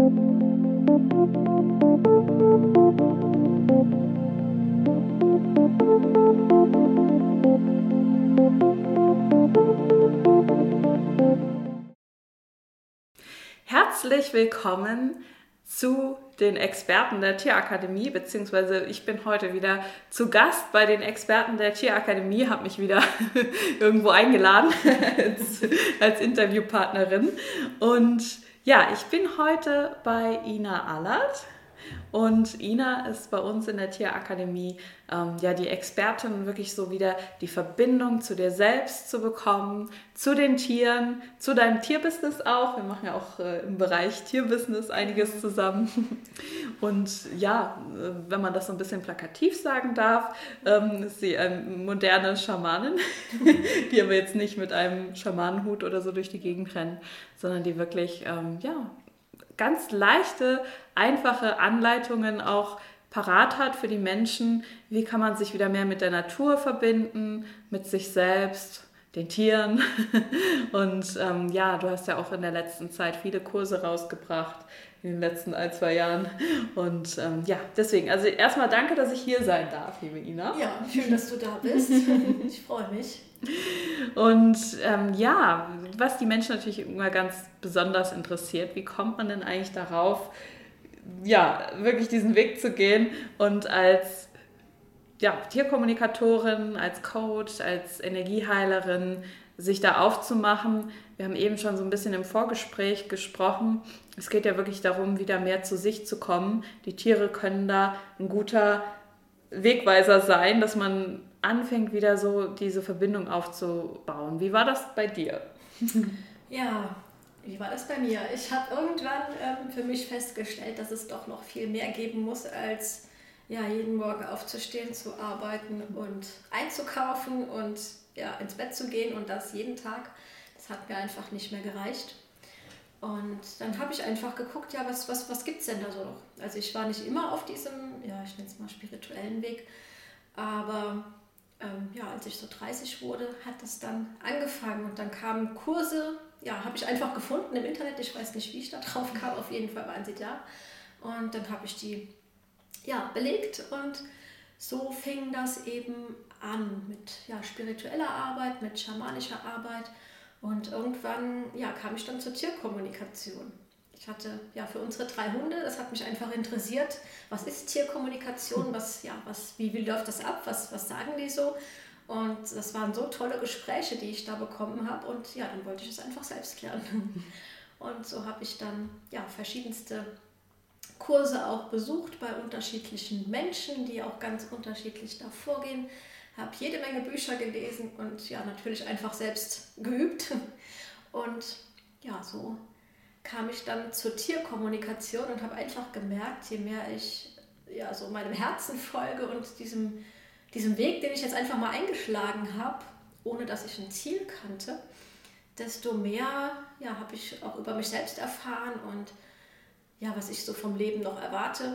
Herzlich willkommen zu den Experten der Tierakademie, beziehungsweise ich bin heute wieder zu Gast bei den Experten der Tierakademie, habe mich wieder irgendwo eingeladen als Interviewpartnerin. Und ja, ich bin heute bei Ina Allert. Und Ina ist bei uns in der Tierakademie die Expertin, wirklich so wieder die Verbindung zu dir selbst zu bekommen, zu den Tieren, zu deinem Tierbusiness auch. Wir machen ja auch im Bereich Tierbusiness einiges zusammen. Und ja, wenn man das so ein bisschen plakativ sagen darf, ist sie eine moderne Schamanin, die aber jetzt nicht mit einem Schamanenhut oder so durch die Gegend rennt, sondern die wirklich ganz leichte, einfache Anleitungen auch parat hat für die Menschen. Wie kann man sich wieder mehr mit der Natur verbinden, mit sich selbst, den Tieren. Und du hast ja auch in der letzten Zeit viele Kurse rausgebracht, in den letzten 1-2 Jahren. Und deswegen, also erstmal danke, dass ich hier sein darf, liebe Ina. Ja, schön, dass du da bist. Ich freue mich. Und was die Menschen natürlich immer ganz besonders interessiert, wie kommt man denn eigentlich darauf, wirklich diesen Weg zu gehen und als Tierkommunikatorin, als Coach, als Energieheilerin sich da aufzumachen. Wir haben eben schon so ein bisschen im Vorgespräch gesprochen. Es geht ja wirklich darum, wieder mehr zu sich zu kommen. Die Tiere können da ein guter Wegweiser sein, dass man anfängt, wieder so diese Verbindung aufzubauen. Wie war das bei dir? Ja, wie war das bei mir? Ich habe irgendwann für mich festgestellt, dass es doch noch viel mehr geben muss, als jeden Morgen aufzustehen, zu arbeiten und einzukaufen und ins Bett zu gehen und das jeden Tag. Das hat mir einfach nicht mehr gereicht. Und dann habe ich einfach geguckt, was gibt es denn da so noch? Also ich war nicht immer auf diesem, ich nenne es mal spirituellen Weg, aber als ich so 30 wurde, hat das dann angefangen und dann kamen Kurse, habe ich einfach gefunden im Internet, ich weiß nicht, wie ich da drauf kam, auf jeden Fall waren sie da und dann habe ich die belegt und so fing das eben an mit spiritueller Arbeit, mit schamanischer Arbeit und irgendwann kam ich dann zur Tierkommunikation. Ich hatte für unsere 3 Hunde, das hat mich einfach interessiert, was ist Tierkommunikation, wie läuft das ab, was sagen die so? Und das waren so tolle Gespräche, die ich da bekommen habe und dann wollte ich es einfach selbst lernen. Und so habe ich dann verschiedenste Kurse auch besucht bei unterschiedlichen Menschen, die auch ganz unterschiedlich da vorgehen. Habe jede Menge Bücher gelesen und natürlich einfach selbst geübt. Und so kam ich dann zur Tierkommunikation und habe einfach gemerkt, je mehr ich so meinem Herzen folge und diesem Weg, den ich jetzt einfach mal eingeschlagen habe, ohne dass ich ein Ziel kannte, desto mehr habe ich auch über mich selbst erfahren und was ich so vom Leben noch erwarte.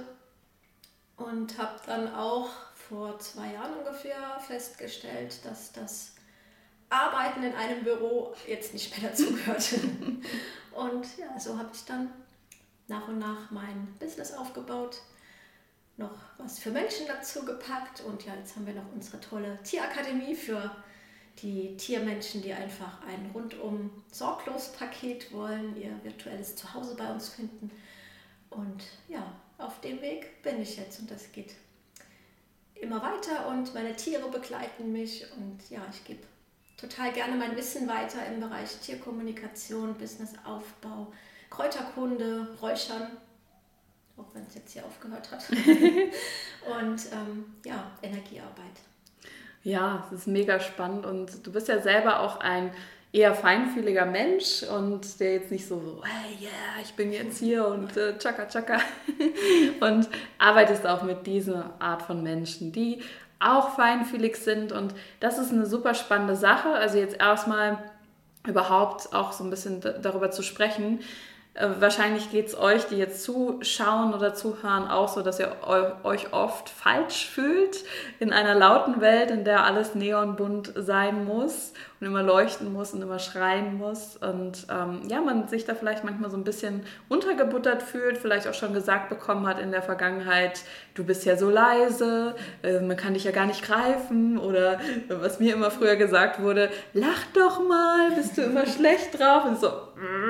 Und habe dann auch vor 2 Jahren ungefähr festgestellt, dass das Arbeiten in einem Büro jetzt nicht mehr dazu gehört. Und so habe ich dann nach und nach mein Business aufgebaut, noch was für Menschen dazu gepackt und jetzt haben wir noch unsere tolle Tierakademie für die Tiermenschen, die einfach ein rundum sorglos Paket wollen, ihr virtuelles Zuhause bei uns finden. Und auf dem Weg bin ich jetzt und das geht immer weiter und meine Tiere begleiten mich und ich gebe total gerne mein Wissen weiter im Bereich Tierkommunikation, Businessaufbau, Kräuterkunde, Räuchern, auch wenn es jetzt hier aufgehört hat, und Energiearbeit. Ja, es ist mega spannend und du bist ja selber auch ein eher feinfühliger Mensch und der jetzt nicht so, hey, ich bin jetzt hier und tschakka, tschakka und arbeitest auch mit dieser Art von Menschen, die auch feinfühlig sind und das ist eine super spannende Sache. Also jetzt erstmal überhaupt auch so ein bisschen darüber zu sprechen, wahrscheinlich geht es euch, die jetzt zuschauen oder zuhören, auch so, dass ihr euch oft falsch fühlt in einer lauten Welt, in der alles neonbunt sein muss und immer leuchten muss und immer schreien muss. Und man sich da vielleicht manchmal so ein bisschen untergebuttert fühlt, vielleicht auch schon gesagt bekommen hat in der Vergangenheit, du bist ja so leise, man kann dich ja gar nicht greifen, oder was mir immer früher gesagt wurde, lach doch mal, bist du immer schlecht drauf? Und so,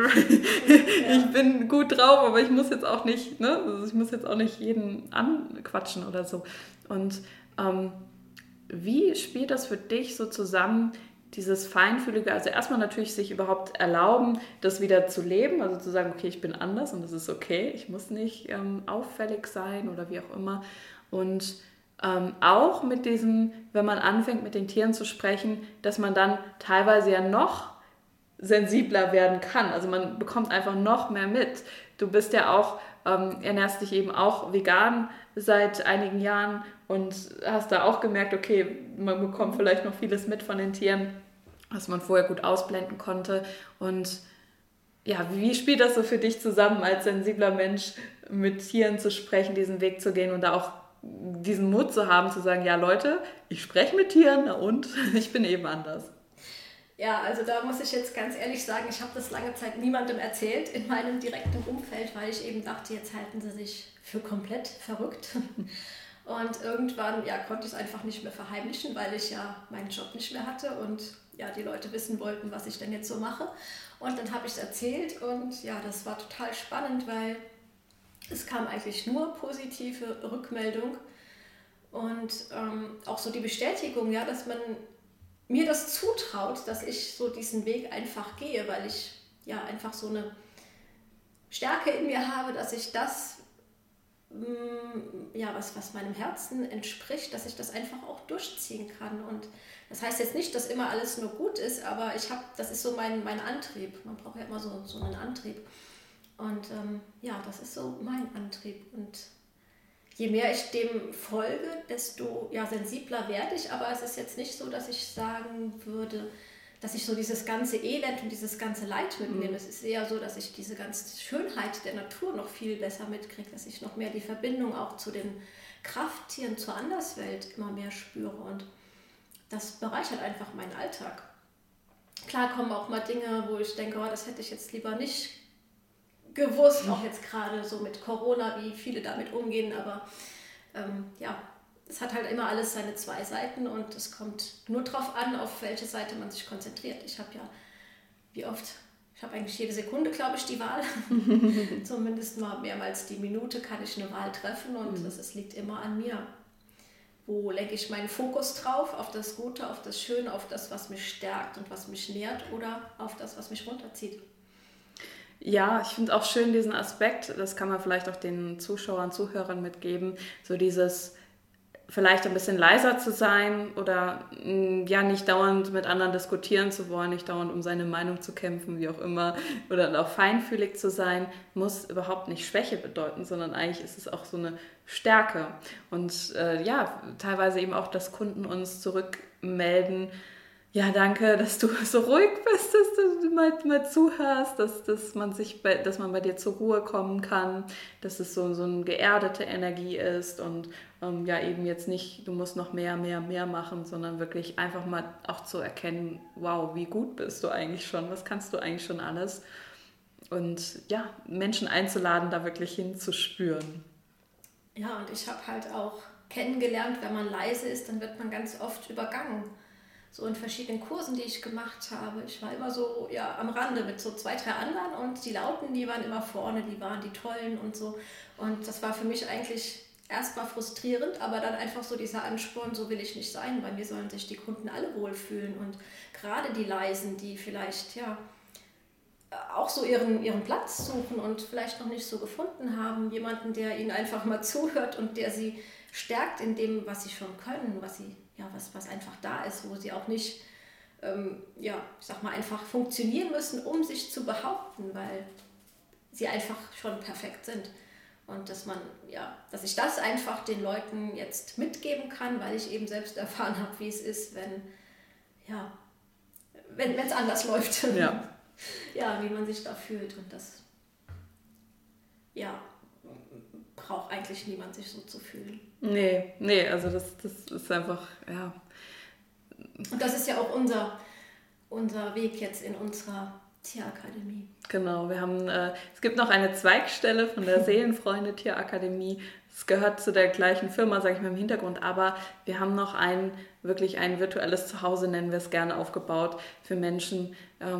ich bin gut drauf, aber ich muss jetzt auch nicht, ne? Also ich muss jetzt auch nicht jeden anquatschen oder so. Und wie spielt das für dich so zusammen, dieses Feinfühlige, also erstmal natürlich sich überhaupt erlauben, das wieder zu leben, also zu sagen, okay, ich bin anders und das ist okay, ich muss nicht auffällig sein oder wie auch immer. Und auch mit diesem, wenn man anfängt mit den Tieren zu sprechen, dass man dann teilweise ja noch sensibler werden kann. Also man bekommt einfach noch mehr mit. Du bist ja auch, ernährst dich eben auch vegan seit einigen Jahren und hast da auch gemerkt, okay, man bekommt vielleicht noch vieles mit von den Tieren, was man vorher gut ausblenden konnte. Und ja, wie spielt das so für dich zusammen, als sensibler Mensch mit Tieren zu sprechen, diesen Weg zu gehen und da auch diesen Mut zu haben, zu sagen, ja Leute, ich spreche mit Tieren, na und ich bin eben anders. Ja, also da muss ich jetzt ganz ehrlich sagen, ich habe das lange Zeit niemandem erzählt in meinem direkten Umfeld, weil ich eben dachte, jetzt halten sie sich für komplett verrückt. Und irgendwann konnte ich es einfach nicht mehr verheimlichen, weil ich ja meinen Job nicht mehr hatte und ja, die Leute wissen wollten, was ich denn jetzt so mache. Und dann habe ich es erzählt und ja, das war total spannend, weil es kam eigentlich nur positive Rückmeldung und auch so die Bestätigung, ja, dass man mir das zutraut, dass ich so diesen Weg einfach gehe, weil ich ja einfach so eine Stärke in mir habe, dass ich das, was meinem Herzen entspricht, dass ich das einfach auch durchziehen kann. Und das heißt jetzt nicht, dass immer alles nur gut ist, aber das ist so mein Antrieb. Man braucht ja immer so einen Antrieb. Und das ist so mein Antrieb. Und je mehr ich dem folge, desto sensibler werde ich. Aber es ist jetzt nicht so, dass ich sagen würde, dass ich so dieses ganze Elend und dieses ganze Leid mitnehme. Es ist eher so, dass ich diese ganze Schönheit der Natur noch viel besser mitkriege, dass ich noch mehr die Verbindung auch zu den Krafttieren, zur Anderswelt immer mehr spüre. Und das bereichert einfach meinen Alltag. Klar kommen auch mal Dinge, wo ich denke, das hätte ich jetzt lieber nicht gewusst, auch jetzt gerade so mit Corona, wie viele damit umgehen, aber es hat halt immer alles seine zwei Seiten und es kommt nur drauf an, auf welche Seite man sich konzentriert. Ich habe ich habe eigentlich jede Sekunde, glaube ich, die Wahl. Zumindest mal mehrmals die Minute kann ich eine Wahl treffen und es liegt immer an mir. Wo lenke ich meinen Fokus drauf? Auf das Gute, auf das Schöne, auf das, was mich stärkt und was mich nährt oder auf das, was mich runterzieht? Ja, ich finde auch schön diesen Aspekt, das kann man vielleicht auch den Zuschauern, Zuhörern mitgeben, so dieses vielleicht ein bisschen leiser zu sein oder nicht dauernd mit anderen diskutieren zu wollen, nicht dauernd um seine Meinung zu kämpfen, wie auch immer, oder auch feinfühlig zu sein, muss überhaupt nicht Schwäche bedeuten, sondern eigentlich ist es auch so eine Stärke. Und teilweise eben auch, dass Kunden uns zurückmelden, ja, danke, dass du so ruhig bist, dass du mal zuhörst, dass man bei dir zur Ruhe kommen kann, dass es so eine geerdete Energie ist und eben jetzt nicht, du musst noch mehr machen, sondern wirklich einfach mal auch zu erkennen, wow, wie gut bist du eigentlich schon, was kannst du eigentlich schon alles? Und ja, Menschen einzuladen, da wirklich hinzuspüren. Ja, und ich habe halt auch kennengelernt, wenn man leise ist, dann wird man ganz oft übergangen. So in verschiedenen Kursen, die ich gemacht habe. Ich war immer so am Rande mit so 2, 3 anderen und die Lauten, die waren immer vorne, die waren die Tollen und so. Und das war für mich eigentlich erstmal frustrierend, aber dann einfach so dieser Ansporn, so will ich nicht sein. Bei mir sollen sich die Kunden alle wohlfühlen und gerade die Leisen, die vielleicht auch so ihren Platz suchen und vielleicht noch nicht so gefunden haben, jemanden, der ihnen einfach mal zuhört und der sie stärkt in dem, was sie schon können, was einfach da ist, wo sie auch nicht, ich sag mal, einfach funktionieren müssen, um sich zu behaupten, weil sie einfach schon perfekt sind. Und dass ich das einfach den Leuten jetzt mitgeben kann, weil ich eben selbst erfahren habe, wie es ist, wenn es anders läuft. Ja. Ja, wie man sich da fühlt. Und das ja, braucht eigentlich niemand sich so zu fühlen. Nee, also das ist einfach, ja. Und das ist ja auch unser Weg jetzt in unserer Tierakademie. Genau, es gibt noch eine Zweigstelle von der Seelenfreunde Tierakademie. Es gehört zu der gleichen Firma, sage ich mal im Hintergrund, aber wir haben noch wirklich ein virtuelles Zuhause, nennen wir es gerne, aufgebaut für Menschen,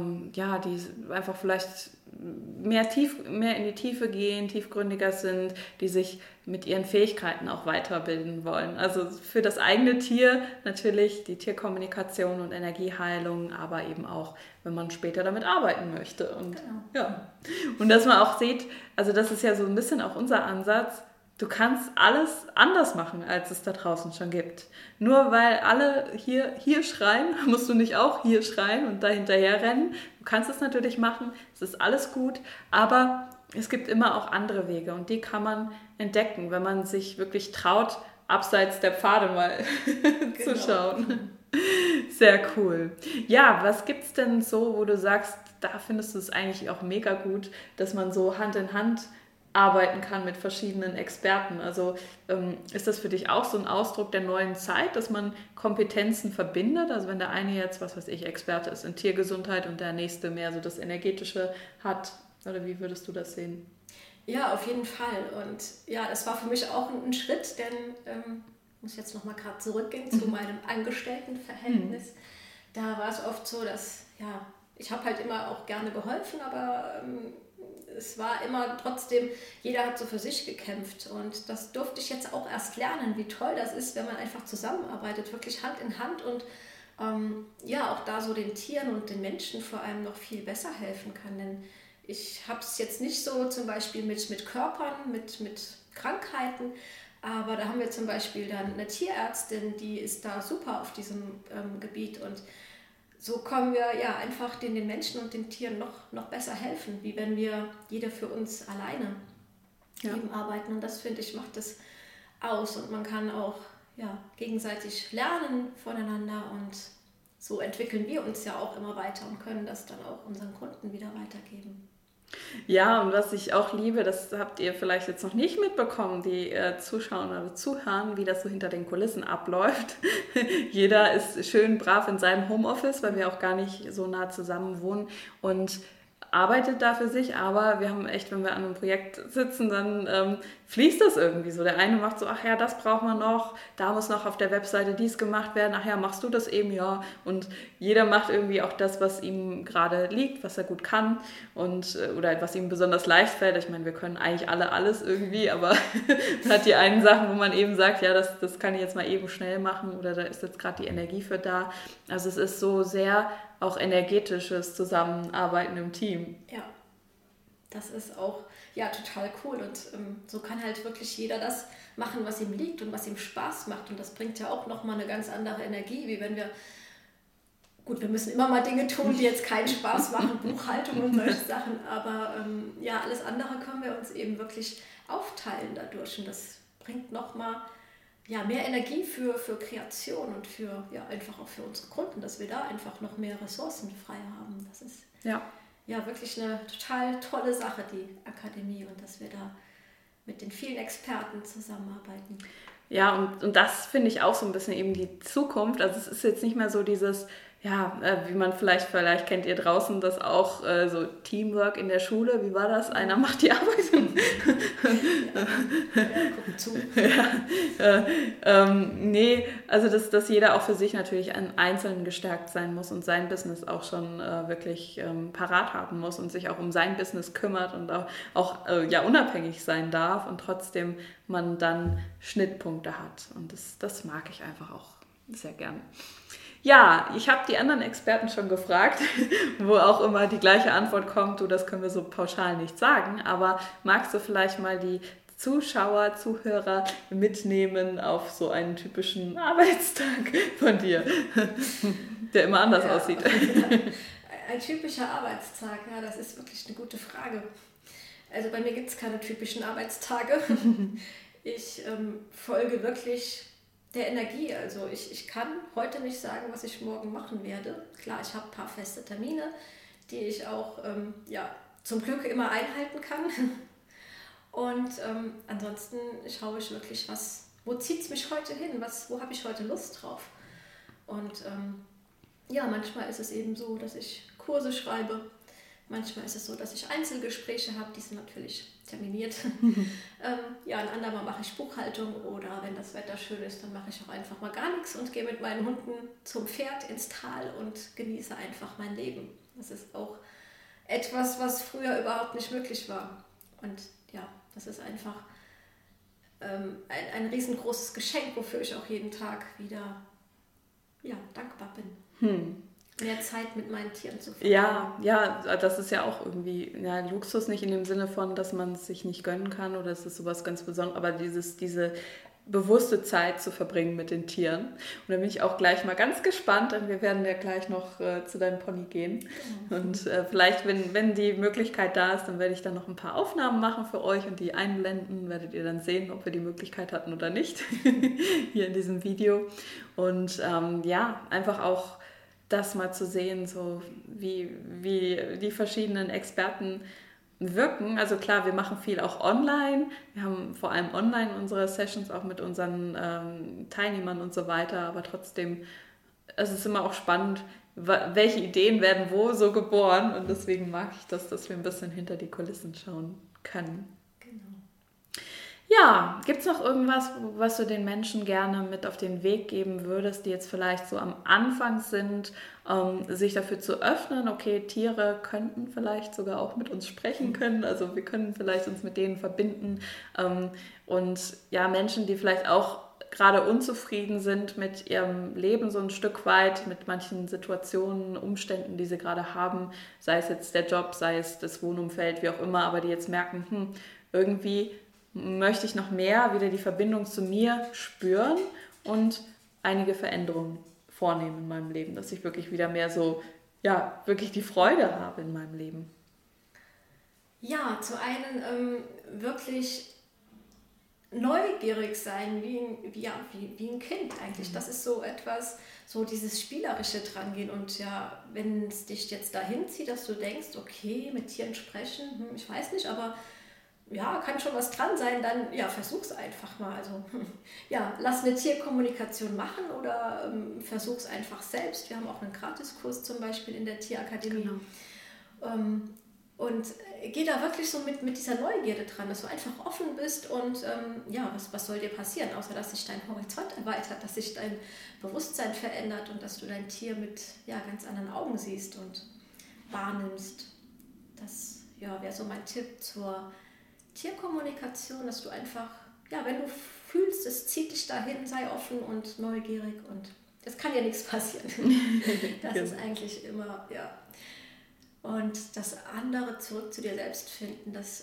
die einfach vielleicht mehr in die Tiefe gehen, tiefgründiger sind, die sich mit ihren Fähigkeiten auch weiterbilden wollen. Also für das eigene Tier natürlich die Tierkommunikation und Energieheilung, aber eben auch, wenn man später damit arbeiten möchte. Und, ja. Und dass man auch sieht, also das ist ja so ein bisschen auch unser Ansatz, du kannst alles anders machen, als es da draußen schon gibt. Nur weil alle hier schreien, musst du nicht auch hier schreien und da hinterher rennen. Du kannst es natürlich machen, es ist alles gut, aber es gibt immer auch andere Wege und die kann man entdecken, wenn man sich wirklich traut, abseits der Pfade mal zu schauen. Sehr cool. Ja, was gibt's denn so, wo du sagst, da findest du es eigentlich auch mega gut, dass man so Hand in Hand arbeiten kann mit verschiedenen Experten. Also ist das für dich auch so ein Ausdruck der neuen Zeit, dass man Kompetenzen verbindet? Also wenn der eine jetzt, was weiß ich, Experte ist in Tiergesundheit und der nächste mehr so das Energetische hat, oder wie würdest du das sehen? Ja, auf jeden Fall. Und ja, das war für mich auch ein Schritt, denn ich muss jetzt nochmal gerade zurückgehen zu meinem Angestelltenverhältnis. Da war es oft so, dass, ja, ich habe halt immer auch gerne geholfen, aber es war immer trotzdem, jeder hat so für sich gekämpft und das durfte ich jetzt auch erst lernen, wie toll das ist, wenn man einfach zusammenarbeitet, wirklich Hand in Hand und auch da so den Tieren und den Menschen vor allem noch viel besser helfen kann, denn ich habe es jetzt nicht so zum Beispiel mit Körpern, mit Krankheiten, aber da haben wir zum Beispiel dann eine Tierärztin, die ist da super auf diesem Gebiet und so können wir ja einfach den Menschen und den Tieren noch besser helfen, wie wenn wir jeder für uns alleine eben arbeiten. Und das, finde ich, macht es aus. Und man kann auch gegenseitig lernen voneinander. Und so entwickeln wir uns ja auch immer weiter und können das dann auch unseren Kunden wieder weitergeben. Ja, und was ich auch liebe, das habt ihr vielleicht jetzt noch nicht mitbekommen, die Zuschauer oder Zuhören, wie das so hinter den Kulissen abläuft. Jeder ist schön brav in seinem Homeoffice, weil wir auch gar nicht so nah zusammen wohnen und arbeitet da für sich, aber wir haben echt, wenn wir an einem Projekt sitzen, dann fließt das irgendwie so. Der eine macht so, ach ja, das brauchen wir noch, da muss noch auf der Webseite dies gemacht werden, ach ja, machst du das eben, ja. Und jeder macht irgendwie auch das, was ihm gerade liegt, was er gut kann und oder was ihm besonders leicht fällt. Ich meine, wir können eigentlich alle alles irgendwie, aber man hat die einen Sachen, wo man eben sagt, ja, das kann ich jetzt mal eben schnell machen oder da ist jetzt gerade die Energie für da. Also es ist so sehr auch energetisches Zusammenarbeiten im Team. Ja, das ist auch total cool und so kann halt wirklich jeder das machen, was ihm liegt und was ihm Spaß macht und das bringt ja auch nochmal eine ganz andere Energie, wie wenn wir müssen immer mal Dinge tun, die jetzt keinen Spaß machen, Buchhaltung und solche Sachen, aber alles andere können wir uns eben wirklich aufteilen dadurch und das bringt nochmal mehr Energie für Kreation und für einfach auch für unsere Kunden, dass wir da einfach noch mehr Ressourcen frei haben. Das ist wirklich eine total tolle Sache, die Akademie, und dass wir da mit den vielen Experten zusammenarbeiten. Ja, und das finde ich auch so ein bisschen eben die Zukunft. Also es ist jetzt nicht mehr so dieses, wie man vielleicht kennt ihr draußen das auch, so Teamwork in der Schule. Wie war das? Einer macht die Arbeit. Gucken zu. Nee, also dass jeder auch für sich natürlich an Einzelnen gestärkt sein muss und sein Business auch schon wirklich parat haben muss und sich auch um sein Business kümmert und auch unabhängig sein darf und trotzdem man dann Schnittpunkte hat. Und das mag ich einfach auch sehr gern. Ja, ich habe die anderen Experten schon gefragt, wo auch immer die gleiche Antwort kommt, das können wir so pauschal nicht sagen, aber magst du vielleicht mal die Zuschauer, Zuhörer mitnehmen auf so einen typischen Arbeitstag von dir, der immer anders aussieht? Ein typischer Arbeitstag, das ist wirklich eine gute Frage. Also bei mir gibt es keine typischen Arbeitstage. Ich folge wirklich der Energie. Also ich kann heute nicht sagen, was ich morgen machen werde. Klar, ich habe ein paar feste Termine, die ich auch zum Glück immer einhalten kann. Und ansonsten schaue ich wirklich, wo zieht es mich heute hin, wo habe ich heute Lust drauf. Und manchmal ist es eben so, dass ich Kurse schreibe. Manchmal ist es so, dass ich Einzelgespräche habe, die sind natürlich terminiert. Ein andermal mache ich Buchhaltung oder wenn das Wetter schön ist, dann mache ich auch einfach mal gar nichts und gehe mit meinen Hunden zum Pferd ins Tal und genieße einfach mein Leben. Das ist auch etwas, was früher überhaupt nicht möglich war. Und ja, das ist einfach ein riesengroßes Geschenk, wofür ich auch jeden Tag wieder dankbar bin. Mehr Zeit mit meinen Tieren zu verbringen. Ja, das ist ja auch irgendwie Luxus, nicht in dem Sinne von, dass man es sich nicht gönnen kann oder es ist sowas ganz Besonderes, aber diese bewusste Zeit zu verbringen mit den Tieren. Und da bin ich auch gleich mal ganz gespannt, denn wir werden ja gleich noch zu deinem Pony gehen. Und vielleicht, wenn die Möglichkeit da ist, dann werde ich dann noch ein paar Aufnahmen machen für euch und die einblenden. Werdet ihr dann sehen, ob wir die Möglichkeit hatten oder nicht, hier in diesem Video. Und einfach auch das mal zu sehen, so wie die verschiedenen Experten wirken. Also klar, wir machen viel auch online. Wir haben vor allem online unsere Sessions auch mit unseren Teilnehmern und so weiter. Aber trotzdem, es ist immer auch spannend, welche Ideen werden wo so geboren. Und deswegen mag ich das, dass wir ein bisschen hinter die Kulissen schauen können. Ja, gibt es noch irgendwas, was du den Menschen gerne mit auf den Weg geben würdest, die jetzt vielleicht so am Anfang sind, sich dafür zu öffnen? Okay, Tiere könnten vielleicht sogar auch mit uns sprechen können, also wir können vielleicht uns mit denen verbinden. Und ja, Menschen, die vielleicht auch gerade unzufrieden sind mit ihrem Leben so ein Stück weit, mit manchen Situationen, Umständen, die sie gerade haben, sei es jetzt der Job, sei es das Wohnumfeld, wie auch immer, aber die jetzt merken, irgendwie möchte ich noch mehr wieder die Verbindung zu mir spüren und einige Veränderungen vornehmen in meinem Leben, dass ich wirklich wieder mehr so, wirklich die Freude habe in meinem Leben. Ja, zu einem wirklich neugierig sein, wie ein Kind eigentlich. Das ist so etwas, so dieses Spielerische dran gehen. Und ja, wenn es dich jetzt dahin zieht, dass du denkst, okay, mit Tieren sprechen, ich weiß nicht, aber ja, kann schon was dran sein, dann versuch's einfach mal. Also lass eine Tierkommunikation machen oder versuch's einfach selbst. Wir haben auch einen Gratiskurs zum Beispiel in der Tierakademie. Genau. Und geh da wirklich so mit dieser Neugierde dran, dass du einfach offen bist und was soll dir passieren, außer dass sich dein Horizont erweitert, dass sich dein Bewusstsein verändert und dass du dein Tier mit ganz anderen Augen siehst und wahrnimmst. Das wäre so mein Tipp zur Tierkommunikation, dass du einfach, wenn du fühlst, es zieht dich dahin, sei offen und neugierig und es kann ja nichts passieren. Das ist eigentlich immer, Und das andere, zurück zu dir selbst finden, das,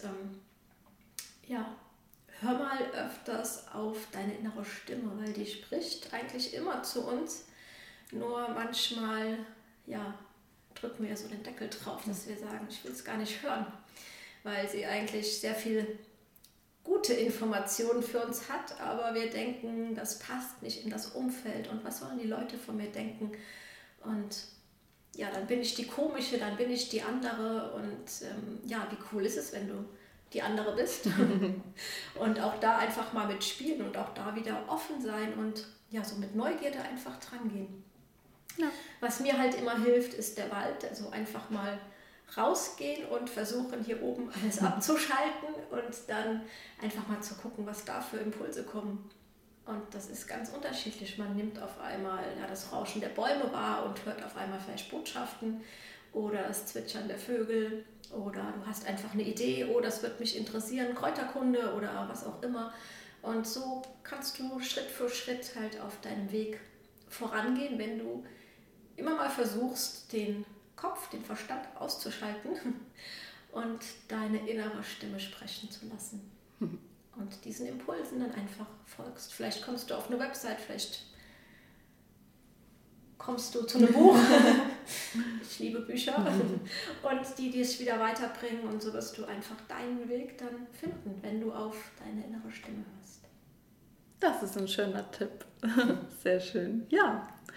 hör mal öfters auf deine innere Stimme, weil die spricht eigentlich immer zu uns, nur manchmal, drücken wir so den Deckel drauf, dass wir sagen, ich will es gar nicht hören, weil sie eigentlich sehr viel gute Informationen für uns hat, aber wir denken, das passt nicht in das Umfeld und was sollen die Leute von mir denken und dann bin ich die Komische, dann bin ich die andere und wie cool ist es, wenn du die andere bist und auch da einfach mal mitspielen und auch da wieder offen sein und so mit Neugierde einfach dran gehen. Ja. Was mir halt immer hilft, ist der Wald, also einfach mal rausgehen und versuchen, hier oben alles abzuschalten und dann einfach mal zu gucken, was da für Impulse kommen. Und das ist ganz unterschiedlich. Man nimmt auf einmal das Rauschen der Bäume wahr und hört auf einmal vielleicht Botschaften oder das Zwitschern der Vögel oder du hast einfach eine Idee, das wird mich interessieren, Kräuterkunde oder was auch immer. Und so kannst du Schritt für Schritt halt auf deinem Weg vorangehen, wenn du immer mal versuchst, den Kopf, den Verstand auszuschalten und deine innere Stimme sprechen zu lassen. Und diesen Impulsen dann einfach folgst. Vielleicht kommst du auf eine Website, vielleicht kommst du zu einem Buch. Ich liebe Bücher. Und die es wieder weiterbringen. Und so wirst du einfach deinen Weg dann finden, wenn du auf deine innere Stimme hörst. Das ist ein schöner Tipp. Sehr schön. Ja.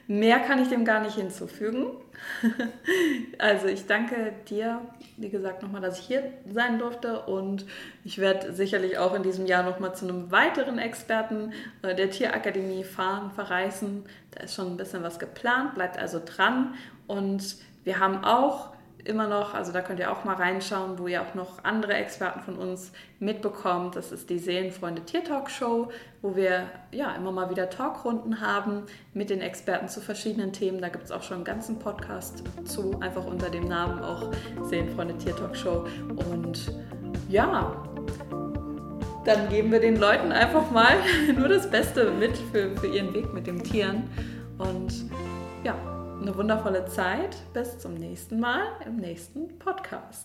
Mehr kann ich dem gar nicht hinzufügen. Also ich danke dir, wie gesagt, nochmal, dass ich hier sein durfte und ich werde sicherlich auch in diesem Jahr nochmal zu einem weiteren Experten der Tierakademie verreisen. Da ist schon ein bisschen was geplant, bleibt also dran und wir haben auch immer noch, also da könnt ihr auch mal reinschauen, wo ihr auch noch andere Experten von uns mitbekommt. Das ist die Seelenfreunde Tiertalk-Show, wo wir ja immer mal wieder Talkrunden haben mit den Experten zu verschiedenen Themen. Da gibt es auch schon einen ganzen Podcast zu, einfach unter dem Namen auch Seelenfreunde Tiertalk-Show. Und ja, dann geben wir den Leuten einfach mal nur das Beste mit für ihren Weg mit den Tieren. Und ja, eine wundervolle Zeit. Bis zum nächsten Mal im nächsten Podcast.